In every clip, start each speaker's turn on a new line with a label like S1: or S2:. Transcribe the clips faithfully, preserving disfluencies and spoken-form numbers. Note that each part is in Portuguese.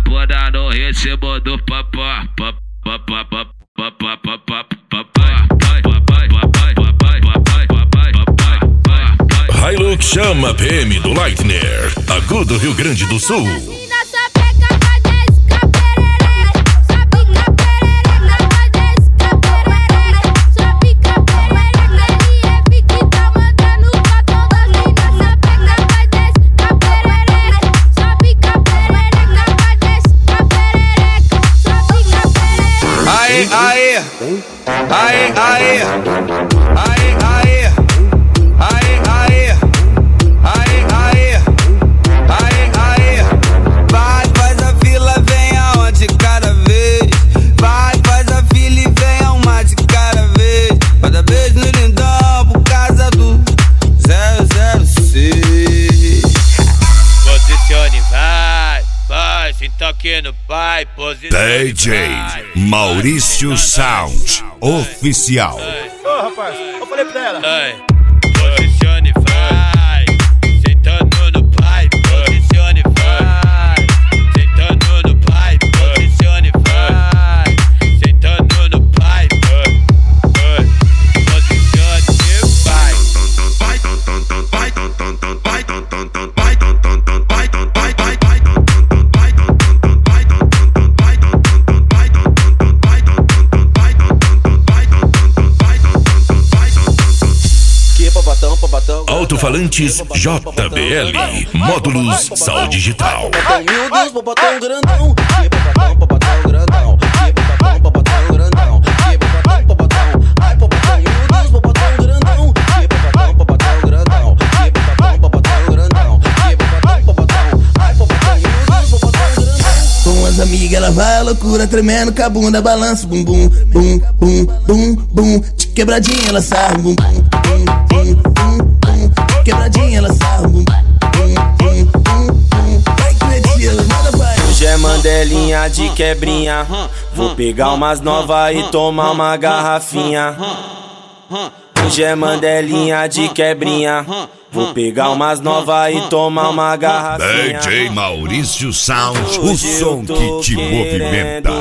S1: bunda no ritmo do papá.
S2: Hilux chama P M do Lightner, Agudo, Rio Grande do Sul.
S3: Aê, aê, aê, aê, aê, aê, aê, aê, aê, aê, aê, aê. Vai, faz a fila, vem aonde cada vez. Vai, faz a fila e vem a uma de cada vez. Manda beijo no lindão por causa do zero zero seis.
S4: Posicione, vai, vai, senta aqui no pai, posicione.
S2: D J Maurício Sound Oficial.
S5: Ô, oh, rapaz, eu falei pra ela.
S4: Ai, posicione, vai, sentando no pai, posicione, vai, sentando no pai, posicione, vai, sentando no pai, posicione, vai. Vai, vai, vai,
S2: Alto-falantes J B L, módulos Sal Digital.
S3: Meu Deus, popotão grandão. Que popotão, popotão grandão. Que popotão, popotão grandão. Que popotão, popotão. Ai, popotão, meu Deus, popotão grandão. Que popotão, popotão grandão. Que popotão, popotão grandão. Que popotão, popotão. Ai, popotão, meu Deus, popotão grandão.
S6: Com as amigas ela vai à loucura, tremendo com a bunda, balança bum bum, bum, bum, bum, bum. De quebradinha ela sarra, bum, bum, bum, bum, bum. Quebradinha ela sarra, bum, bum, bum, bum, bum. Vai que mentira, manda pai.
S3: Hoje é mandelinha de quebrinha. Vou pegar umas novas e tomar uma garrafinha. Hoje é mandelinha de quebrinha. Vou pegar umas novas e tomar uma garrafinha.
S2: D J Maurício Sound, o som que te movimenta.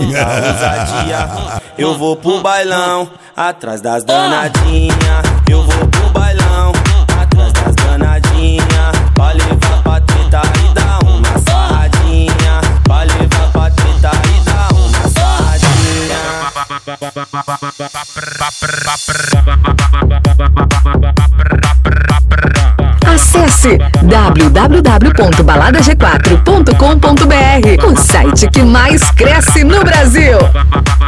S3: Eu vou pro bailão, atrás das danadinhas. Eu vou pro bailão, atrás das danadinhas. Pra levar pra treta e dar uma sarradinha. Pra levar pra treta e dar uma sarradinha.
S7: Acesse w w w ponto balada g quatro ponto com ponto b r, o site que mais cresce no Brasil.